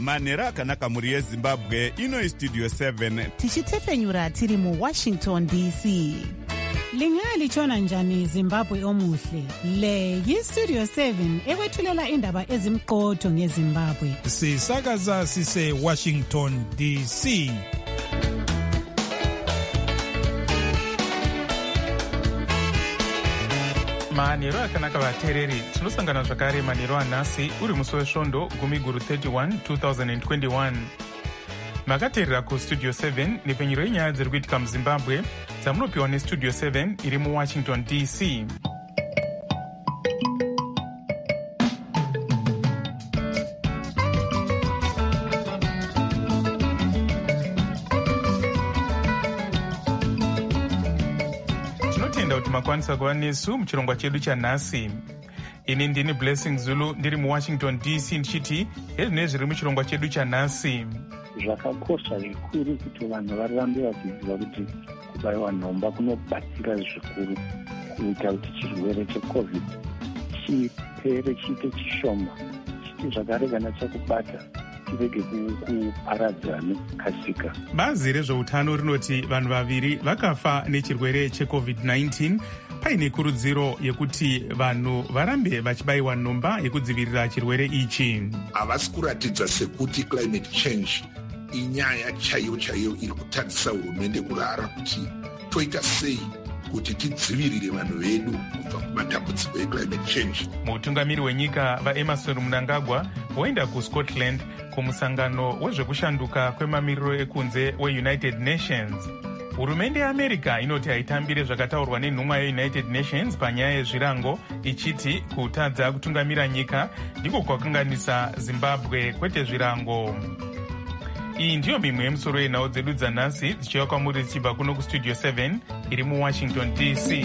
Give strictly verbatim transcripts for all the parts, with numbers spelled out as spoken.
manhero akanaka mhuri yezimbabwe. Ino istudio seven tichitefenyura tiri muwashington D C. Lingalitshona njani Zimbabwe omuhle? Le yistudio seven ekwethulela indaba ezimqotho ngeZimbabwe. Sisakaza sise Washington D C. manhero akanaka vateereri, tinosangana zvakare manhero anhasi uri musi wesvondo gumi guru thirty-one twenty twenty-one. Makateerera kustudio seven nepenyero yenyaya dziri kuitika muzimbabwe dzamunopiwa nestudio seven iri muwashington D C. Tinotenda kuti makwanisa kuva nesu muchirongwa chedu chanhasi. Ini ndini Blessing Zulu ndiri muwashington D C ndichiti ezvinei zviri muchirongwa chedu chanhasi. Zvakakosha zvikuru kuti vanhu varambe vachiziva kuti kubaiwa nhomba kunobatsira zvikuru kuita kuti chirwere checovid chipere chiite chishoma, chiti zvakare kana chakubata chirege kuparadza nekukasika. Bazi rezveutano rinoti vanhu vaviri vakafa nechirwere checovid nineteen paine kurudziro yekuti vanhu varambe vachibayiwa nhomba yekudzivirira chirwere ichi. Havasi kuratidza sekuti climate change inyaya chaiyo chaiyo iri kutadzisa hurumende kurara kuti toita sei kuti tidzivirire vanhu vedu kubva kumatambudziko eclimate change. Mutungamiri wenyika vaEmerson Mnangagwa voenda kuScotland kumusangano wezvekushanduka kwemamiriro ekunze weUnited Nations. Hurumende yeAmerica inoti haitambire zvakataurwa nenhumwa yeUnited Nations panyaya yezvirango, ichiti kutadza kutungamira nyika ndiko kwakanganisa Zimbabwe kwete zvirango. Iyi ndiyo mimwe yemusoro yenhau dzedu dzanhasi dzichiva kwamuri dzichibva kuno kustudio seven iri muwashington D C.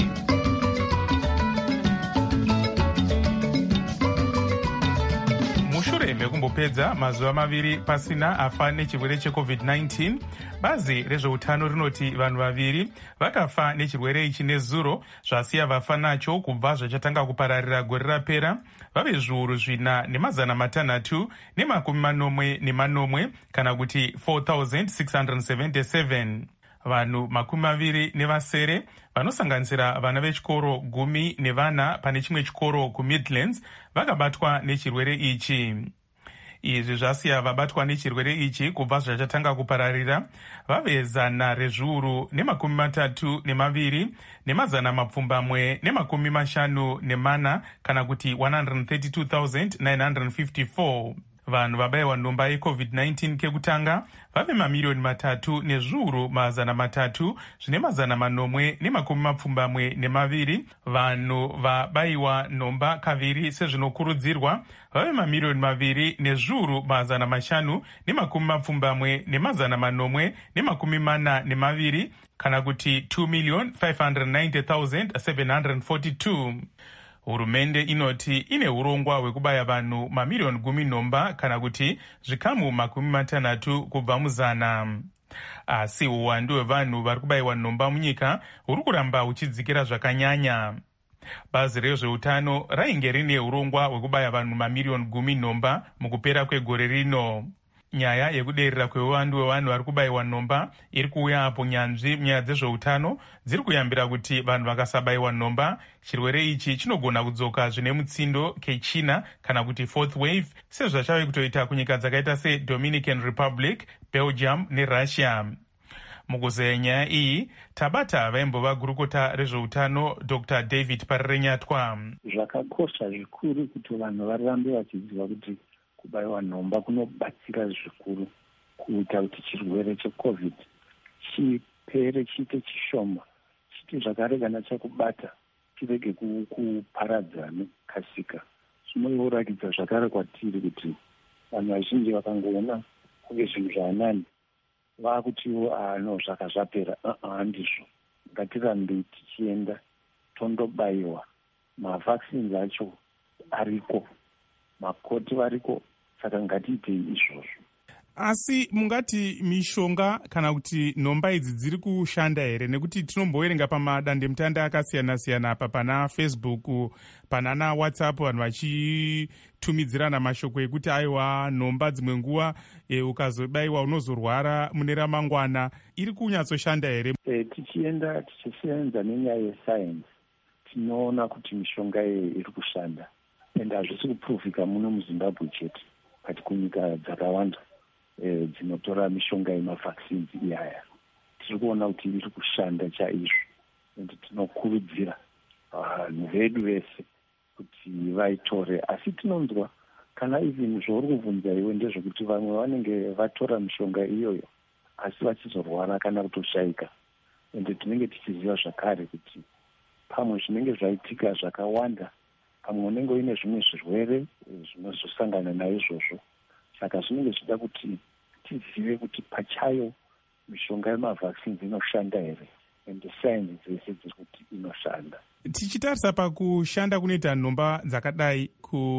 Mushure mekumbopedza mazuva maviri pasina afa nechirwere checovid nineteen, bazi rezveutano rinoti vanhu vaviri vakafa nechirwere ichi nezuro, zvasiya vafa nacho kubva zvachatanga kupararira gore rapera vave zviuru zvina nemazana matanhatu nemakumi manomwe nemanomwe kana kuti four thousand six hundred seventy-seven. Vanhu makumi maviri nevasere vanosanganisira vana vechikoro gumi nevana pane chimwe chikoro kuMidlands vakabatwa nechirwere ichi. Izvi zvasiya vabatwa nechirwere ichi kubva zvachatanga kupararira vave zana rezviuru nemakumi matatu nemaviri nemazana mapfumbamwe nemakumi mashanu nemana kana kuti one hundred thirty-two thousand nine hundred fifty-four. Vanhu vabayiwa nhomba yecovid nineteen kekutanga vave mamiriyoni matatu nezviuru mazana matatu zvine mazana manomwe nemakumi mapfumbamwe nemaviri. Vanhu vabayiwa nhomba kaviri sezvinokurudzirwa vave mamiriyoni maviri nezviuru mazana mashanu nemakumi mapfumbamwe nemazana manomwe nemakumi mana nemaviri kana kuti two million five hundred ninety thousand seven hundred forty-two. Hurumende inoti ine urongwa hwekubaya vanhu mamiriyoni gumi nhomba kana kuti zvikamu makumi matanhatu kubva muzana. Asi uwandu hwevanhu vari kubayiwa nhomba munyika huri kuramba huchidzikira zvakanyanya. Bazi rezveutano rainge rine urongwa hwekubaya vanhu mamiriyoni gumi nhomba mukupera kwegore rino. Nyaya yekuderera kweuwandu hwevanhu vari kubayiwa nhomba iri kuuya apo nyanzvi munyaya dzezveutano dziri kuyambira kuti vanhu vakasabayiwa nhomba chirwere ichi chinogona kudzoka zvine mutsindo kechina kana kuti fourth wave sezvachave kutoita kunyika dzakaita seDominican Republic, Belgium neRussia. Mukuzeya nyaya iyi tabata vaimbova gurukota rezveutano Doctor David Parirenyatwa. Zvakakosha zvikuru kuti vanhu varambe vachiziva kuti kubayiwa nhomba kunobatsira zvikuru kuita kuti chirwere checovid chipere chiite chishoma, chiti zvakare kana chakubata chirege kuparadza nekukasika. Zvinoratidza zvakare kwatiri kuti vanhu vazhinji vakangoona kunge zvinhu zvanani vakutiwo ano zvaka zvapera. Handizvo, ngatirambei tichienda tondobayiwa. Mavaccines acho ariko, makoti variko, saka ngatiitei izvozvo. Asi mungati mishonga kana kuti nhomba idzi dziri kushanda here? Nekuti tinomboverenga pamadandemutande akasiyana-siyana apa pana Facebook, panana WhatsApp, vanhu vachitumidzirana mashoko ekuti aiwa nhomba dzimwe nguva e, ukazobayiwa unozorwara mune ramangwana. Iri kunyatsoshanda here? E, tichienda tichisenza nenyaya yesayensi tinoona kuti mishonga iyi iri kushanda, ende hazvisi kupuruvhika muno muZimbabwe chete, kati kunyika dzakawanda e, dzinotora mishonga yemavhaccines iyaya tiri kuona kuti iri kushanda chaizvo, ende tinokurudzira vanhu vedu vese kuti vaitore. Asi tinonzwa kana even zvauri kubvunza iwe ndezvekuti vamwe vanenge vatora mishonga iyoyo asi vachizorwara kana kutoshayika, ende tinenge tichiziva zvakare kuti pamwe zvinenge zvaitika zvakawanda, pamwe unenge uine zvimwe zvirwere zvinozosangana naizvozvo. Saka zvinenge zvida kuti tizive kuti pachayo mishonga yemavhaccines inoshanda here, ende sayensi dzese dziri kuti inoshanda. Tichitarisa pakushanda kunoita nhomba dzakadai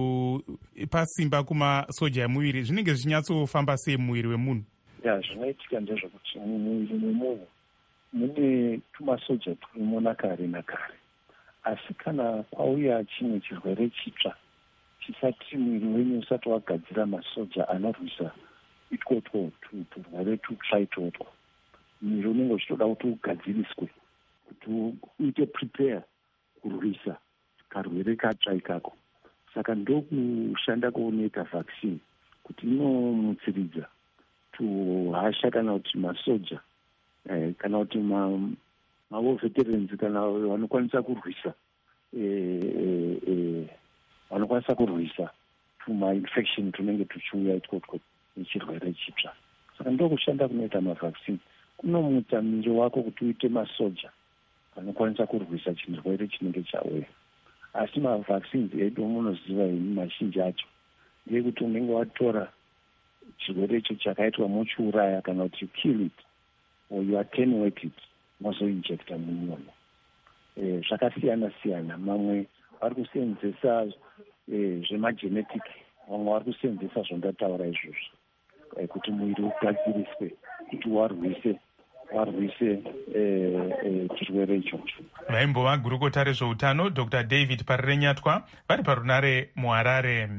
pasimba kumasoja emuviri, zvinenge zvinyatsofamba sei muviri wemunhu? Ya, zvinoitika ndezvekuti mumuviri memunhu mune tumasoja turimo nakare nakare, asi kana kwauya chimwe chirwere chitsva chisati mwiri wenyu usati wagadzira masoja anorwisa itwotwo turwere tutsva itwotwo, mwiri unenge uchitoda kuti ugadziriswe kuti uite prepare kurwisa karwere katsva ikako. Saka ndokushanda kwounoita vaccine, kuti inomutsiridza tuhasha kana kuti masoja eh, kana kuti ma, mavo veterans kana vanokwanisa kurwisa eh, eh, eh, vanokwanisa kurwisa tuma-infection tunenge tuchiuya itwotwo nechirwere chitsva. Saka ndokushanda kunoita mavaccine, kunomutsa mwiri wako kuti uite masoja vanokwanisa kurwisa chirwere chinenge chauya. Asi mavaccines edu munoziva ini mazhinji acho ndeyekuti unenge watora chirwere icho chakaitwa mochiuraya kana kuti you kill it or you attenuate it, mozoinjecta mumunhu. E, zvakasiyana siyana, mamwe vari kusenzesa e, zvemagenetic, vamwe vari kusenzesa zvandataura izvozvo e, kuti mwiri ugadziriswe kuti warwise warwise e, e, chirwere ichocho. Vaimbova gurukota rezveutano Dr David Parirenyatwa vari parunare muHarare.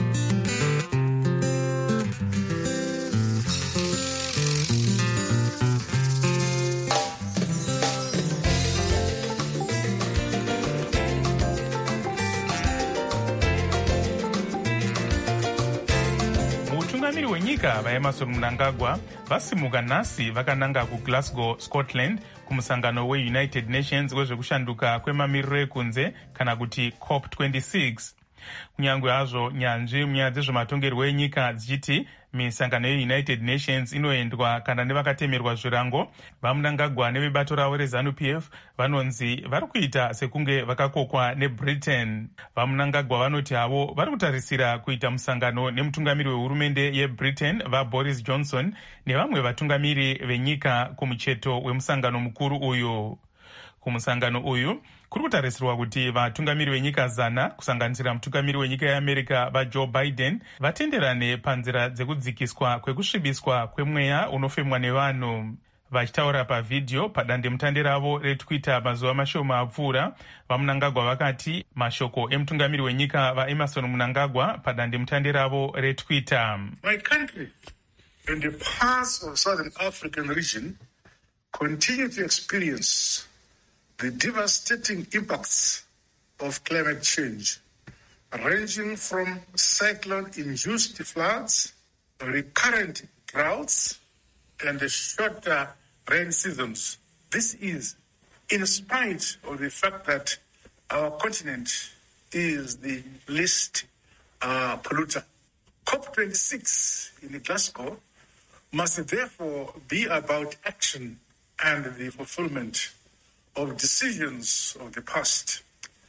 Mutungamiri wenyika vaEmmerson Mnangagwa vasimuka nhasi vakananga kuGlasgow, Scotland kumusangano weUnited Nations wezvekushanduka kwemamiriro ekunze kana kuti COP twenty-six. Kunyange hazvo nyanzvi munyaya dzezvematongerwo enyika dzichiti misangano yeUnited Nations inoendwa kana nevakatemerwa zvirango, vaMnangagwa nevebato ravo reZANU P F vanonzi vari kuita sekunge vakakokwa neBritain. VaMnangagwa vanoti havo vari kutarisira kuita musangano nemutungamiri wehurumende yeBritain vaBoris Johnson nevamwe vatungamiri venyika kumucheto wemusangano mukuru uyu. Kumusangano uyu kuri kutarisirwa kuti vatungamiri venyika zana kusanganisira mutungamiri wenyika yeAmerica vaJoe Biden vatenderane panzira dzekudzikiswa kwekusvibiswa kwemweya unofemwa nevanhu. Vachitaura pavhidhiyo padandemutande ravo reTwitter mazuva mashoma apfuura, vaMnangagwa vakati mashoko emutungamiri wenyika vaEmmerson Mnangagwa padandemutande ravo reTwitter. My country and the parts of Southern African region continue to experience the devastating impacts of climate change, ranging from cyclone-induced floods, recurrent droughts, and the shorter rain seasons. This is in spite of the fact that our continent is the least uh, polluter. COP twenty-six in Glasgow must therefore be about action and the fulfillment of decisions of the past.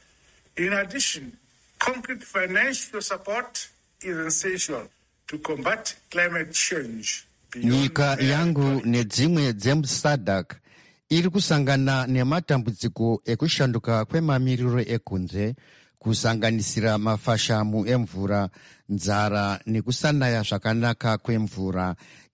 In addition, concrete financial support is essential to combat climate change. Nyika yangu nedzimwe dzemuSADC iri kusangana nematambudziko ekushanduka kwemamiriro ekunze, kusanganisira mafashamu emvura, nzara nekusanaya zvakanaka kwemvura.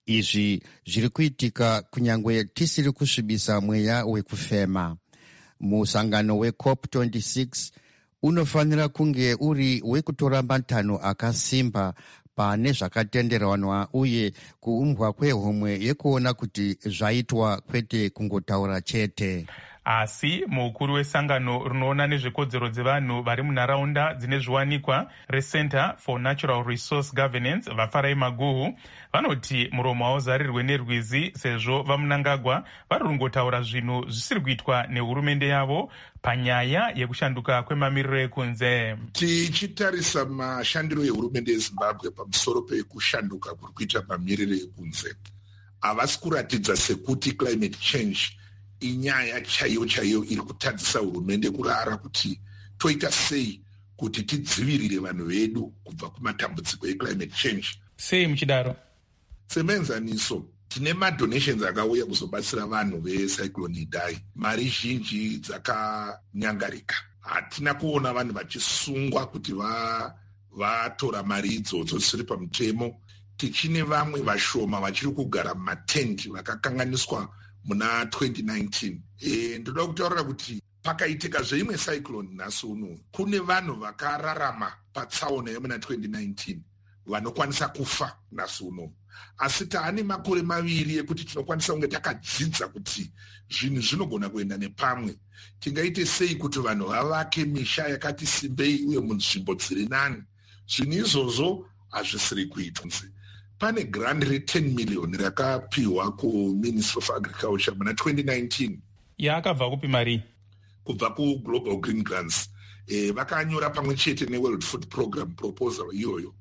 izvi zviri kuitika kunyangwe tisiri kusvibisa mweya wekufema. Musangano weCOP twenty-six unofanira kunge uri wekutora matanho akasimba pane zvakatenderanwa uye kuumbwa kwehomwe yekuona kuti zvaitwa kwete kungotaura chete. Asi mukuru wesangano rinoona nezvekodzero dzevanhu vari munharaunda dzine zviwanikwa reCenter for Natural Resource Governance vafarai Maguhu vanoti muromo hauzarirwe nerwizi sezvo vaMnangagwa vari kungotaura zvinhu zvisiri kuitwa nehurumende yavo panyaya yekushanduka kwemamiriro ekunze. Tichitarisa mashandiro ehurumende yeZimbabwe pamusoro pekushanduka kuri kuita mamiriro ekunze, havasi kuratidza sekuti climate change inyaya chaiyo chaiyo iri kutadzisa hurumende kurara kuti toita sei kuti tidzivirire vanhu vedu kubva kumatambudziko eclimate change. Sei muchidaro? Semenzaniso, tine madonations akauya kuzobatsira vanhu vecyclone Idai. Mari zhinji dzakanyangarika. Hatina kuona vanhu vachisungwa kuti va vatora mari idzodzo dzisiri pamutemo. Tichine vamwe vashoma vachiri kugara mumatenti vakakanganiswa muna twenty nineteen. E, ndoda kutaurira kuti pakaitika zveimwe cyclone nhasi uno kune vanhu vakararama patsaona yemuna twenty nineteen vanokwanisa kufa nhasi uno. Asi taane makore maviri ekuti tinokwanisa kunge takadzidza kuti zvinhu zvinogona kuenda nepamwe. Tingaite sei kuti vanhu vavake misha yakati simbei uye munzvimbo dziri nani. Zvinhu izvozvo hazvisiri kuitwa. Pane grant re ten million rakapiwa kuMinistry of Agriculture muna twenty nineteen. Yakabva kupi mari? Kubva kuGlobal Green Grants. E, vakanyora pamwe chete neWorld Food Program proposal iyoyo.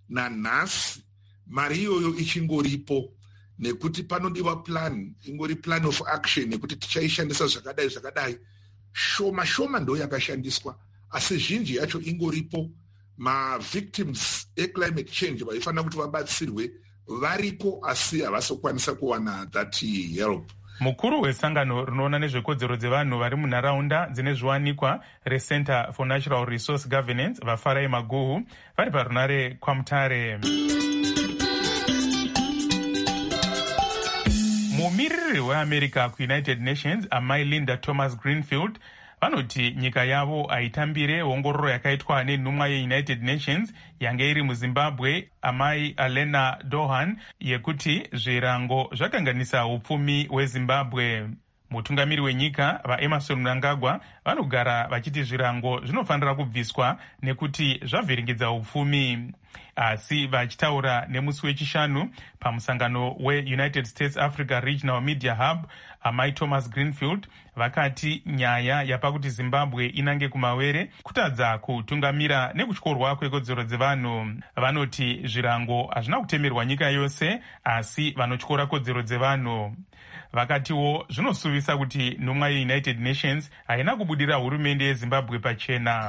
Nanhasi mari iyoyo ichingoripo nekuti panodiwa plan, ingori plan of action nekuti tichaishandisa zvakadai zvakadai. Shoma shoma ndo yakashandiswa, asi zhinji yacho ingoripo. Ma victims e climate change vaifana kuti vabatsirwe varipo asi havasokwanisa kuwana that help. Mukuru wesangano rinoona nezvekodzero dzevanhu vari munharaunda dzine zviwanikwa reCenter for Natural Resource Governance vafarai Maguhu vari parunare kwaMutare. Mumiriri weAmerica kuUnited Nations amai Linda Thomas Greenfield vanoti nyika yavo haitambire ongororo yakaitwa nenhumwa yeUnited Nations yange iri muZimbabwe amai Alena Dohan yekuti zvirango zvakanganisa upfumi hweZimbabwe. Mutungamiri wenyika vaEmerson Mnangagwa vanogara vachiti zvirango zvinofanira kubviswa nekuti zvavhiringidza upfumi. Asi vachitaura nemusi wechishanu pamusangano weUnited States Africa Regional Media Hub amai Thomas Greenfield vakati nyaya yapakuti Zimbabwe inange kumawere kutadza kutungamira nekutyorwa kwekodzero dzevanhu. Vanoti zvirango hazvina kutemerwa nyika yose asi vanotyora kodzero dzevanhu. Vakatiwo zvinosuvisa kuti nhumwa yeUnited Nations haina kubudira hurumende yeZimbabwe pachena.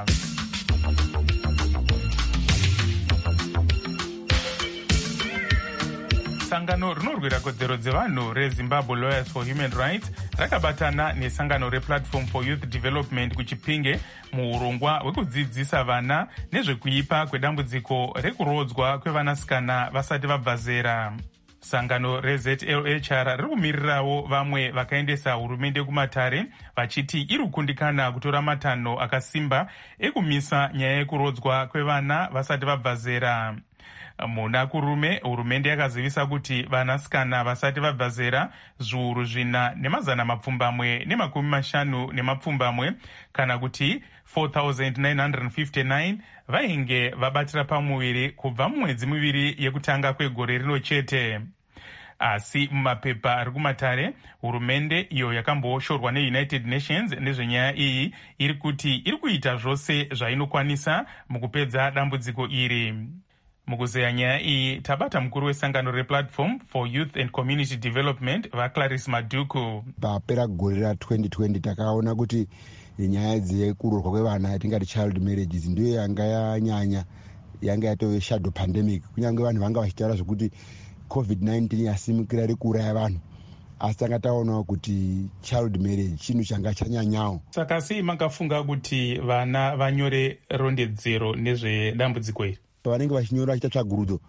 Sangano rinorwira kodzero dzevanhu reZimbabwe Lawyers for Human Rights rakabatana nesangano rePlatform for Youth Development kuChipinge muurongwa hwekudzidzisa vana nezvekuipa kwedambudziko rekurodzwa kwevanasikana vasati vabva zera. Sangano reZ L H R riri kumirirawo vamwe vakaendesa hurumende kumatare vachiti iri kukundikana kutora matanho akasimba ekumisa nyaya yekurodzwa kwevana vasati vabva zera. Muna kurume hurumende yakazivisa kuti vanasikana vasati vabva zera zviuru zvina nemazana mapfumbamwe nemakumi mashanu nemapfumbamwe kana kuti four thousand nine hundred fifty-nine vainge vabatira pamuviri kubva mumwedzi miviri yekutanga kwegore rino chete. Asi mumapepa ari kumatare hurumende iyo yakamboshorwa neUnited Nations nezvenyaya iyi iri kuti iri kuita zvose zvainokwanisa mukupedza dambudziko iri. Mukuzeya nyaya iyi tabata mukuru wesangano rePlatform for Youth and Community Development vaClarice Maduku. Papera gore ra twenty twenty takaona kuti nyaya dzekuroorwa kwevana yatingati child marriages ndiyo yanga yanyanya, yanga yatove shadow pandemic. Kunyange vanhu vanga vachitaura zvokuti covid nineteen yasimukira iri kuuraya vanhu, asi tanga taonawo kuti child marriage chinhu changa chanyanyawo. Saka sei makafunga kuti vana vanyore rondedzero nezvedambudziko iri? Pavanenge vachinyora vachiita tsvagurudzo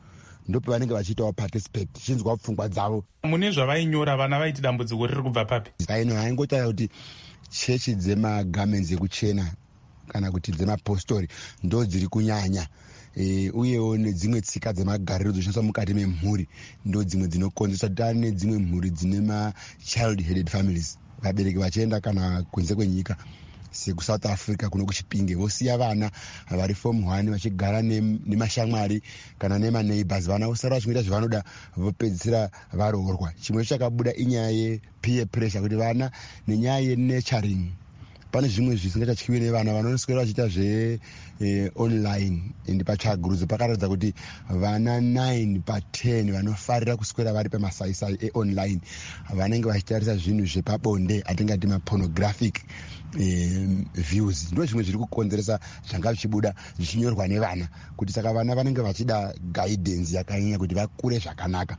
ndope vanenge vachiitawo participate chinzwa pfungwa dzavo. Mune zvavainyora vana vaiti dambudziko riri kubva papi? Aino haingotaura kuti chechi dzemagamenzi ekuchena kana kuti dzemapostori ndo dziri kunyanya. E, uyewo nedzimwe tsika dzemagariro dzoshandiswa mukati memhuri ndo dzimwe dzinokonzesa kuti ane dzimwe mhuri dzine ma-child headed families, vabereki vachienda kana kunze kwenyika sekusouth africa kuno kuchipinge vosiya vana vari form one vachigara nemashamwari kana nemaneighbors, vana vosara vachinoita zvavanoda vopedzisira varoorwa. Chimwe chakabuda inyaya yepeer pressure, kuti vana nenyaya yenaturing pane zvimwe zvisingachatyiwi nevana vanoswera vachiita zve eh, online and patsvagurudzo pakaratidza kuti vana nine pa ten vanofarira kuswera vari pamasaisai eonline vanenge vachitarisa zvinhu zvepabonde atingati mapornographic eh, views. Ndo zvimwe zviri kukonzeresa zvanga zvichibuda zvichinyorwa nevana, kuti saka vana vanenge vachida guidance yakanyanya kuti vakure zvakanaka.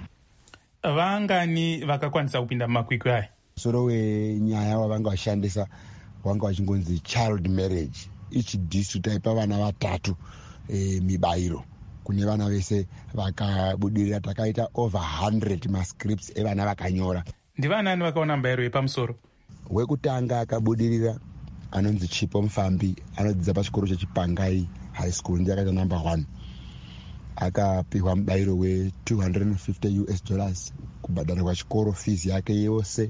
Vangani vakakwanisa kupinda mumakwikwi aya? Soro wenyaya wavanga vashandisa wanga wachingonzi child marriage, ichidhisu taipa vana vatatu e, mibairo kune vana vese vakabudirira. Takaita over one hundred mascripts evana vakanyora. Ndivanani vakaona mubairo yepamusoro? Wekutanga akabudirira anonzi Chipo Mufambi, anodzidza pachikoro cheChipangai high school, ndiye akaita number one. Akapiwa mubairo we two hundred fifty U S dollars kubhadharirwa chikoro, fees yake yose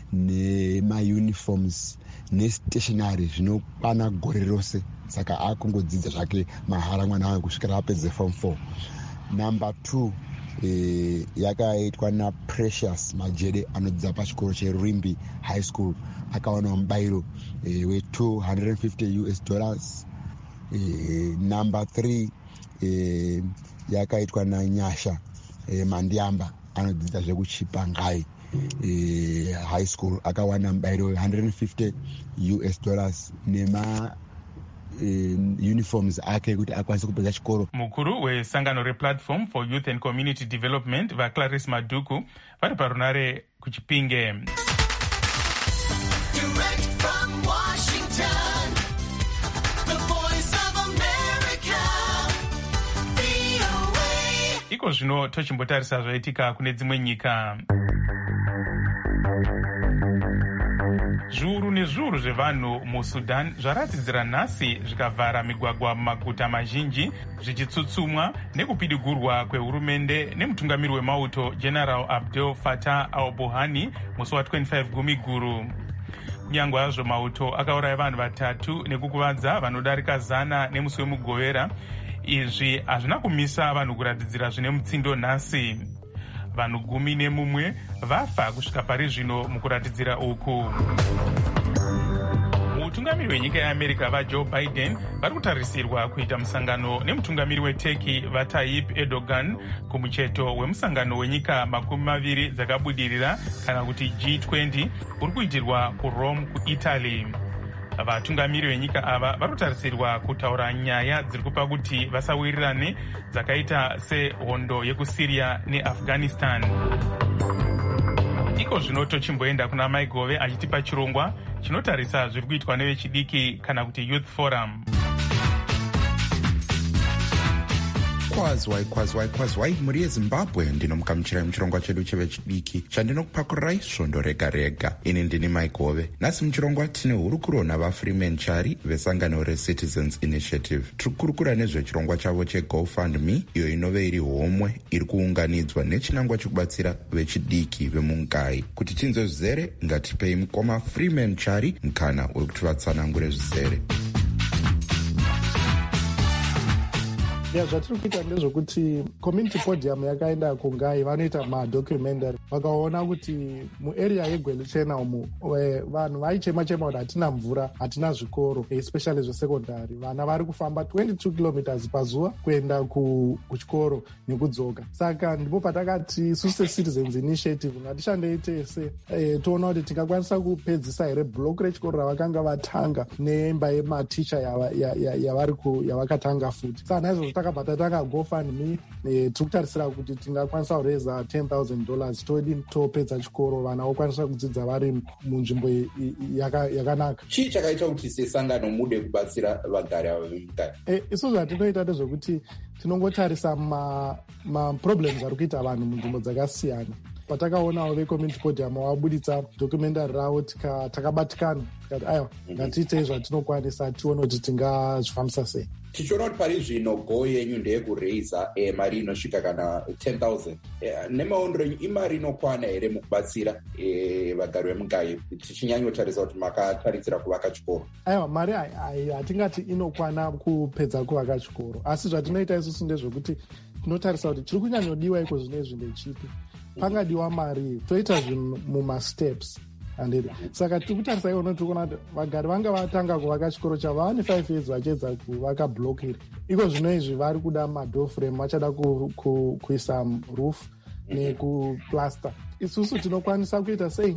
nemauniforms nestationary zvinokwana gore rose. Saka akungodzidza zvake mahara mwana wangu kusvikira apedze form four. Number two e, yakaitwa naPrecious Majede anodzidza pachikoro cheRwimbi high school, akawana mubairo e, we two hundred fifty U S dollars. E, number three e, yakaitwa naNyasha e, Mandiamba anodzidza zvekuChipangai e, high school, akawana mubairo one hundred fifty U S dollars nema e, uniforms ake kuti akwanise kupedza chikoro. Mukuru wesangano replatform for youth and community development vaClarice Maduku vari parunare kuChipinge. Iko zvino tochimbotarisa zvaitika kune dzimwe nyika. Zviuru nezviuru zvevanhu muSudan zvaratidzira nhasi zvikavhara migwagwa mumaguta mazhinji zvichitsutsumwa nekupidigurwa kwehurumende nemutungamiri wemauto General Abdel Fattah al-Burhani musi wa25 Gumiguru. Kunyange hazvo mauto akauraya vanhu vatatu nekukuvadza vanodarika zana nemusi wemugovera, izvi hazvina kumisa vanhu kuratidzira zvine mutsindo nhasi. Vanhu gumi nemumwe vafa kusvika pari zvino mukuratidzira uku. Mutungamiri wenyika yeAmerica vaJoe Biden vari kutarisirwa kuita musangano nemutungamiri weTurkey vaTayyip Erdogan kumucheto wemusangano wenyika makumi maviri dzakabudirira kana kuti G twenty uri kuitirwa kuRome kuItaly. Vatungamiri venyika ava vari kutarisirwa kutaura nyaya dziri kupa kuti vasawirirane dzakaita sehondo yekuSyria neAfghanistan. Iko zvino tochimboenda kuna Maigove achitipa chirongwa chinotarisa zviri kuitwa nevechidiki kana kuti Youth Forum. Kwazwai kwazwai kwazwai muri yeZimbabwe, ndinomukamuchirai muchirongwa chedu chevechidiki chandinokupakurirai svondo rega rega. Ini ndini Maigove. Nhasi muchirongwa tine hurukuro navaFreeman Chari vesangano reCitizens Initiative. Tiri kukurukura nezvechirongwa chavo cheGoFundMe, iyo inove iri homwe iri kuunganidzwa nechinangwa chekubatsira vechidiki vemungai. Kuti tinzwe zvizere, ngatipei mukoma Freeman Chari mukana wekuti vatsanangure zvizere. Ya zvatiri kuita ndezvokuti community podium yakaenda kungai vanoita madocumentary, vakaona kuti muarea yeGweluchena umu vanhu vaichema chema kuti hatina mvura, hatina zvikoro, especially zvesekondari. Vana vari kufamba twenty-two kilometers pazuva kuenda kuchikoro nekudzoka. Saka ndipo patakati isusu seCitizens Initiative ngatishandei tese e, toona kuti tingakwanisa kupedzisa here block rechikoro ravakanga vatanga neimba yematicha yavari yavakatanga futi. Saka naizvozvo takabva tatanga GoFundMe, tiri kutarisira kuti tingakwanisa kureza ten thousand dollars vodini topedza chikoro vana vokwanisa kudzidza vari munzvimbo yakanaka. chii chakaita kuti sesangano mude kubatsira vagari ava vemugari? isusu hatinoita ndezvekuti tinongotarisa maproblems ari kuita vanhu munzvimbo dzakasiyana. Patakaonawo vecommunity podium wabuditsa documentary ravo takabatikana tikati aiwa ngatiitei zvatinokwanisa tione kuti tingazvifambisa sei. tichiona kuti pari zvino go yenyu ndeyekuraisa e, mari inosvika kana ten thousand e, nemaondero enyu imari inokwana here mukubatsira e, vagari vemugayi tichinyanyotarisa kuti makatarisira kuvaka chikoro? aiwa mari hatingati inokwana kupedza kuvaka chikoro, asi zvatinoita isusu ndezvekuti tinotarisa kuti chiri kunyanyodiwa iko zvino izvi ndechipi. Pangadiwa mari toita zvinhu mumasteps andiri saka tiri kutarisa iwono tiri kuona kuti vagari vanga vatanga kuvaka chikoro chavava ne five years vachiedza kuvaka block iri iko zvino izvi vari kuda madoor frame vachada kuisa roof nekuplaster. Isusu tinokwanisa kuita sei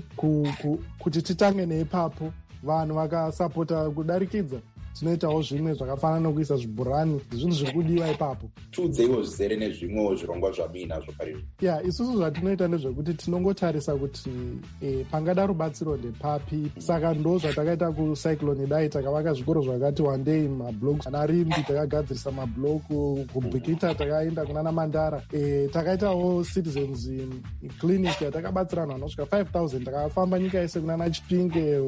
kuti titange neipapo vanhu vakasapota kudarikidza tinoitawo zvimwe zvakafanana nokuisa zvibhurani zvinhu zviri kudiwa ipapo. tiudzeiwo zvizere nezvimwewo zvirongwa zvamuinazvo parizvo. ya isusu zvatinoita ndezvekuti tinongotarisa kuti e, pangada rubatsiro ndepapi. saka ndo zvatakaita kucyclone dai takavaka zvikoro zvakati wandei mablok ana rimbi takagadzirisa mablok kubhikita takaenda kunana mandara e, takaitawo citizens clinic yatakabatsira vanhu vanosvika five thousand takafamba nyika yese kunana chipinge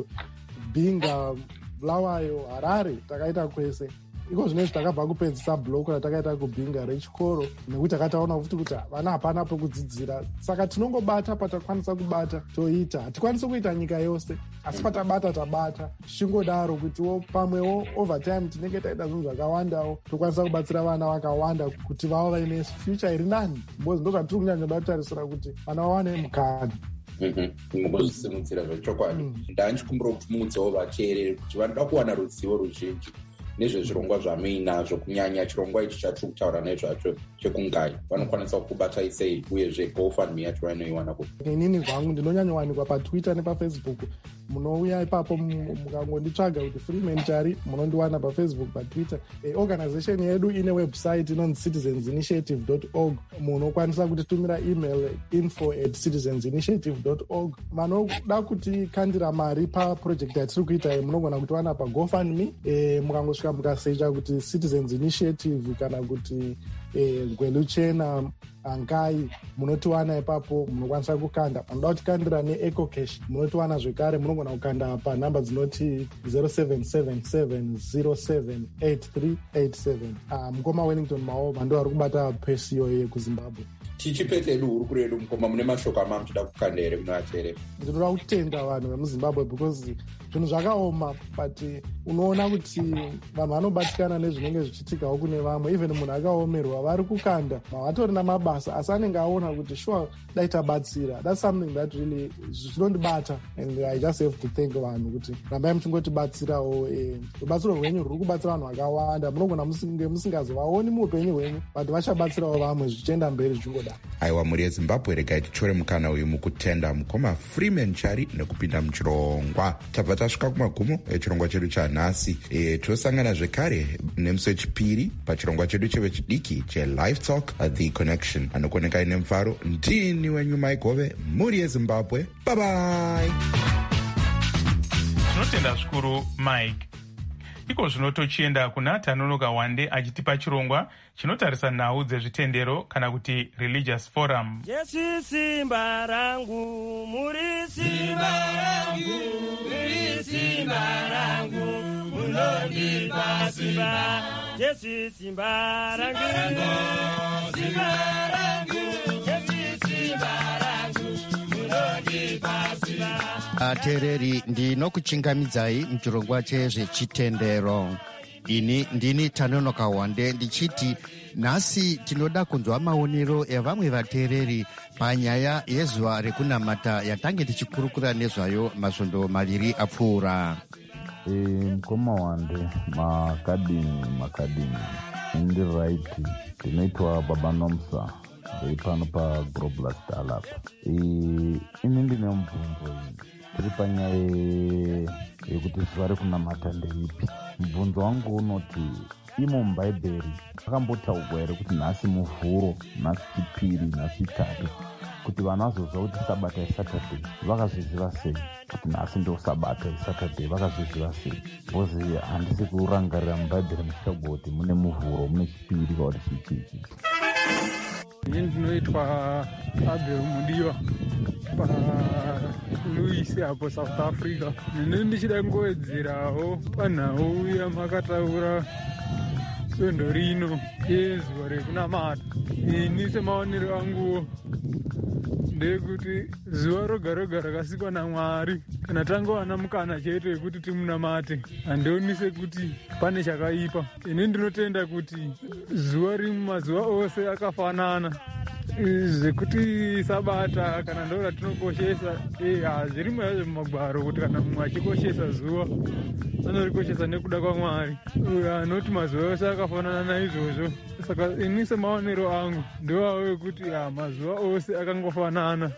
bhinga Bulawayo, Harare, takaita kwese. Iko zvinezvi takabva kupedzisa bloko ratakaita kubhinga rechikoro nekuti takataona futi kuti vana hapana pekudzidzira. Saka tinongobata patakwanisa kubata toita. Hatikwanisi kuita nyika yose, asi patabata tabata. Tichingodaro kutiwo pamwewo overtime tinenge taita zvinhu zvakawandawo tokwanisa kubatsira vana vakawanda kuti vavo vaine future iri nani. Mbozi ndozvatiri kunyanya batarisira kuti vana vawane mukana. mungozvisimudzira zvechokwadi. ndanchikumbira kuti muudzewo vateereri kuti vanoda kuwana ruzivo ruzhinji nezvezvirongwa zvamuinazvo, kunyanya chirongwa ichi chatiri kutaura nezvacho chekungai vanokwanisa kubatai sei, uyezve gofundme yacho vanoiwana kuti? inini zvangu ndinonyanyowanikwa patwitter nepafacebook. munouya ipapo mukangonditsvaga kuti Freeman Chari munondiwana pafacebook, patwitter. E, organization yedu ine website inonzi citizens initiative dot org. munokwanisa kutitumira email info at citizens initiative dot org. vanoda kutikandira mari paproject yatiri kuita munogona kutiwana pagofundme. e, mukangosvika mukasecha kuti citizens initiative kana kuti gwelu chena angai munotiwana ipapo, munokwanisa kukanda. panoda kutikandira neecocash munotiwana zvekare, munogona kukanda panhamba dzinoti zero seven seven seven zero seven eight three eight seven. uh, mukoma Wellington Maova ndo ari kubata pesi iyoyo yekuzimbabwe. tichipetledu hurukuru redu mukoma, mune mashoko ama muchida kukanda here munovateerera? ndinoda kutenda vanhu vemuzimbabwe because zvinhu zvakaoma, but unoona kuti vanhu vanobatikana nezvinenge zvichiitikawo kune vamwe. even munhu akaomerwa vari kukanda vatori namabasa, asi anenge aona kuti sure dai tabatsira. That's something that really zvinondibata, and I just have to thank vanhu kuti rambai muchingotibatsirawo. rubatsiro rwenyu ruri kubatsira vanhu vakawanda, munogona musinge musingazovaoni muupenyu hwenyu, but vachabatsirawo vamwe zvichienda mberi zvingoda. aiwa, muri yezimbabwe regai tichore mukana uyu mukutenda mukoma Freeman Chari nekupinda muchirongwa. tabva tasvika kumagumo echirongwa chedu chanhasi. e, tosangana zvekare nemusi wechipiri pachirongwa chedu chevechidiki chelive talk the connection. anokuonekai nemufaro ndini wenyu maigove, muri yezimbabwe. babai. tinotenda zvikuru Mike. iko zvino tochienda kuna Tanonoka Wande achitipa chirongwa chinotarisa nhau dzezvitendero kana kuti religious forum. Jesu simba rangu, muri simba rangu, muri simba rangu, munondipa simba. Jesu simba rangu, simba rangu, Jesu simba rangu, munondipa simba. ateereri ndinokuchingamidzai muchirongwa chezvechitendero. ini ndini Tanonoka Wande ndichiti nhasi tinoda kunzwa maonero evamwe vateereri panyaya yezuva rekunamata yatange tichikurukura nezvayo masvondo maviri apfuura. e, mukoma Wande makadini makadini indiraiti ndinoitwa baba Nomsa ndiri pano paGlobal Startup. e, ini ndine mubvunzo ini tiri panyaya yekuti zuva rekunamata ndeipi. mubvunzo wangu unoti imo mubhaibheri akambotaurwa here kuti nhasi muvhuro, nhasi chipiri, nhasi chitatu kuti vanhu vazozwa kuti sabata yesaturday vakazviziva sei, kuti nhasi ndo sabata yesaturday vakazviziva sei. Bhozi handisi kurangarira mubhaibheri muchitagoti mune muvhuro mune chipiri kakuti chichichi. Ini ndinoitwa Abel Mudiwa paLuis apo South Africa. Ini ndichida kungowedzerawo panhau yamakataura svondo rino yezuva rekunamata. Ini semaonero anguwo ndekuti zuva roga roga rakasikwa naMwari, kana tangowana mukana chete wekuti timunamate, handionise kuti pane chakaipa. Ini ndinotenda kuti zuva rimwe mazuva ose akafanana, zvekuti sabata kana ndo ratinokoshesa hazvirimo yazvo mumagwaro kuti kana mumwe achikoshesa zuva anorikoshesa nekuda kwaMwari, anoti mazuva ose akafanana naizvozvo. Saka ini semaonero angu ndowawo ekuti mazuva ose akangofanana.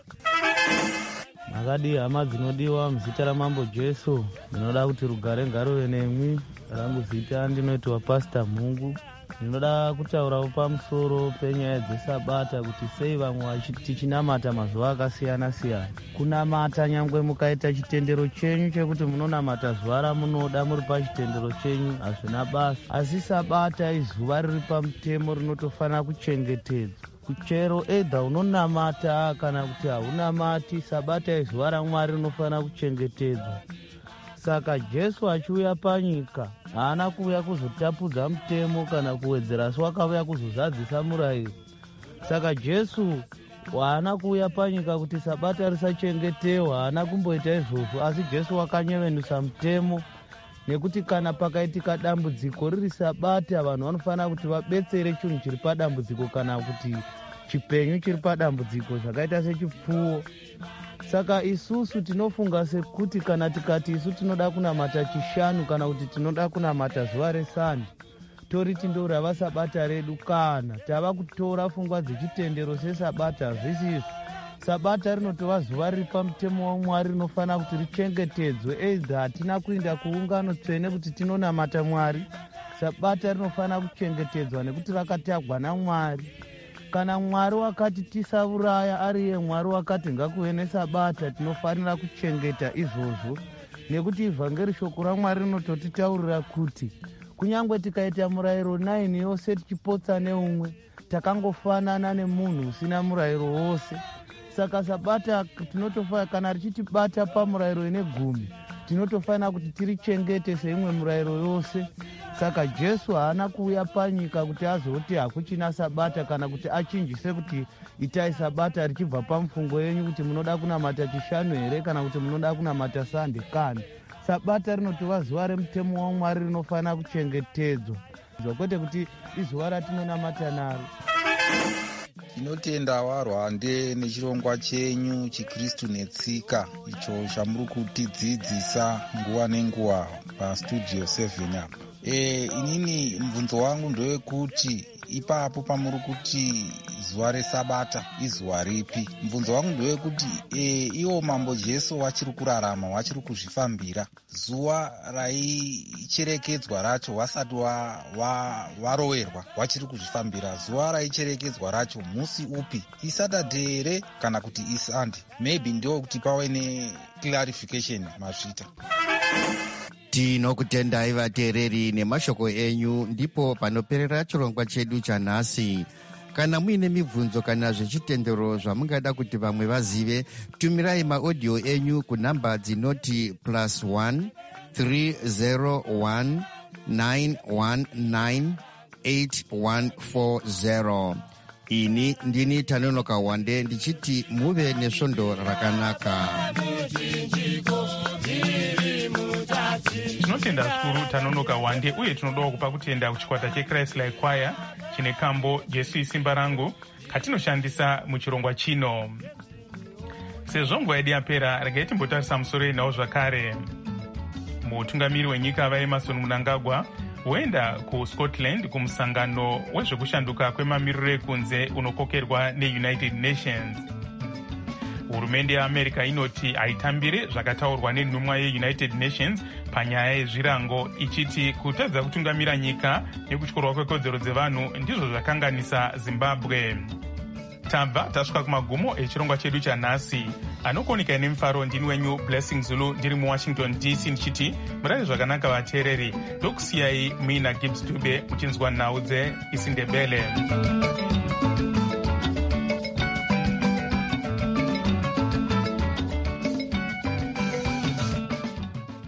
Makadi hama dzinodiwa muzita raMambo Jesu, ndinoda kuti rugare ngaruve nemwi. Rangu zita ndinoitwa Pastor Mungu. Ndinoda kutaurawo pamusoro penyaya dzesabata, kuti sei vamwe tichinamata mazuva akasiyana siyana. Kunamata nyangwe mukaita chitendero chenyu chekuti munonamata zuva ramunoda muri pachitendero chenyu hazvina basa, asi sabata izuva riri pamutemo rinotofanira kuchengetedzwa. Kuchero edha unonamata kana kuti haunamati, sabata izuva raMwari rinofanira kuchengetedzwa. Saka Jesu achiuya panyika haana kuuya kuzotapudza mutemo kana kuwedzera, asi wakauya kuzozadzisa murayiro. Saka Jesu haana kuuya panyika kuti sabata risachengetewa, haana kumboita izvozvo, asi Jesu wakanyevenusa mutemo, nekuti kana pakaitika dambudziko riri sabata, vanhu vanofanira kuti vabetsere chinhu chiri padambudziko kana kuti chipenyu chiri padambudziko zvakaita sechipfuwo. Saka isusu tinofunga sekuti kana tikati isu tinoda kunamata chishanu kana kuti tinoda kunamata zuva resandi, toriti ndo rava sabata redu, kana tava kutora pfungwa dzechitendero sesabata. Hazvisizvo. Sabata rinotova zuva riri pamutemo waMwari rinofanira kuti richengetedzwe. Eidha hatina kuinda kuungano tsvene kuti tinonamata Mwari, sabata rinofanira kuchengetedzwa nekuti rakatagwa naMwari. Kana Mwari wakati tisauraya, ariye Mwari wakati ngakuve nesabata, tinofanira kuchengeta izvozvo, nekuti ivhangeri shoko raMwari rinototitaurira kuti kunyangwe tikaita murayiro naini yose tichipotsa neumwe, takangofanana nemunhu usina murayiro wose. Saka sabata tinotofanira, kana richitibata pamurayiro ine gumi, tinotofanira kuti tirichengete seimwe murayiro yose. Saka Jesu haana kuuya panyika kuti azoti hakuchina sabata kana kuti achinjise kuti itai sabata richibva pamufungo yenyu kuti munoda kunamata chishanu here kana kuti munoda kunamata sande. Kana sabata rinotova zuva remutemo waMwari rinofanira kuchengetedzwa, kwete kuti izuva ratinonamata naro. Tinotenda warwande nechirongwa chenyu chiKristu netsika icho chamuri kutidzidzisa nguva nenguva pastudio seven apa. E, inini mvunzo wangu ndowekuti ipapo pamuri kuti zuva resabata izuva ripi? Mvunzo wangu ndowekuti e, iwo Mambo Jesu wachiri kurarama, wachiri kuzvifambira, zuva raicherekedzwa racho wasati waroverwa wa, wa wachiri kuzvifambira, zuva raicherekedzwa racho musi upi? Isaturday here kana kuti isandi? Maybe ndio kuti pave neclarification mazvita. Tinokutendai vateereri nemashoko enyu. Ndipo panoperera chirongwa chedu chanhasi. Kana muine mibvunzo kana zvechitendero zvamungada kuti vamwe vazive, tumirai maaudio enyu kunhamba dzinoti plus one three zero one nine one nine eight one four zero. Ini ndini Tanonoka Wande ndichiti muve nesvondo rakanaka. Tinotenda zvikuru Tanonoka Wande, uye tinodawo kupa kutenda kuchikwata cheChrist Like Choir chine kambo Jesu isimba rangu katinoshandisa muchirongwa chino. Sezvo nguva yedu yapera, regai timbotarisa musoro enawo zvakare. Mutungamiri wenyika vaEmmerson Mnangagwa woenda kuScotland kumusangano wezvekushanduka kwemamiriro ekunze unokokerwa neUnited Nations. Hurumende yeAmerica inoti haitambire zvakataurwa nenhumwa yeUnited Nations panyaya yezvirango, ichiti kutadza kutungamira nyika nekutyorwa kwekodzero dzevanhu ndizvo zvakanganisa Zimbabwe. tabva tasvika kumagumo echirongwa chedu chanhasi. Anokonika nemufaro ndini wenyu Blessing Zulu ndiri muwashington D C ndichiti murari zvakanaka vateereri. Ndokusiyai muina Gibbs Dube muchinzwa nhau dzeIsindebele.